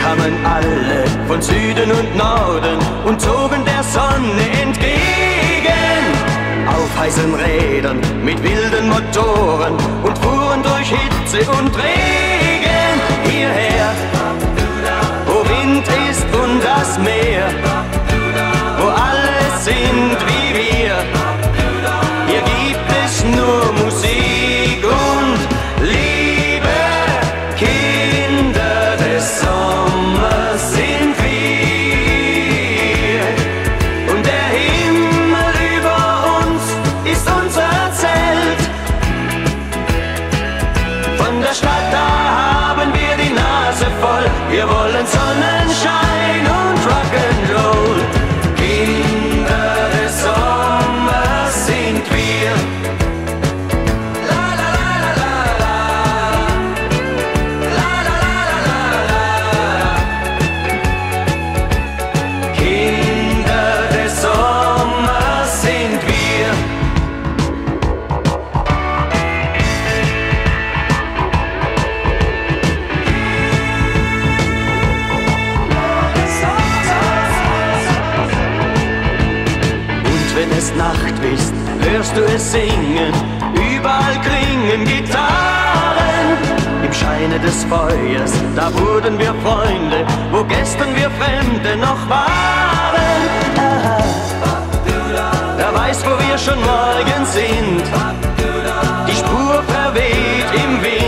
kamen alle von Süden und Norden und zogen der Sonne entgegen. Auf heißen Rädern mit wilden Motoren und fuhren durch Hitze und Regen hierher, wo Wind ist und das Meer, wo alle sind wie wir. Hier gibt es nur Musik und Liebe. Kinder des Sommers sind wir. Und der Himmel über uns ist unser Zelt. Von der Stadt, da haben wir die Nase voll. Wir wollen Sonnenschein und Rock'n'Roll. Kinder des Sommers sind wir. La la la la la la la la la la. Kinder des Sommers sind wir. Wenn es Nacht ist, hörst du es singen, überall klingen Gitarren. Im Scheine des Feuers, da wurden wir Freunde, wo gestern wir Fremde noch waren. Aha. Wer weiß, wo wir schon morgen sind, die Spur verweht im Wind.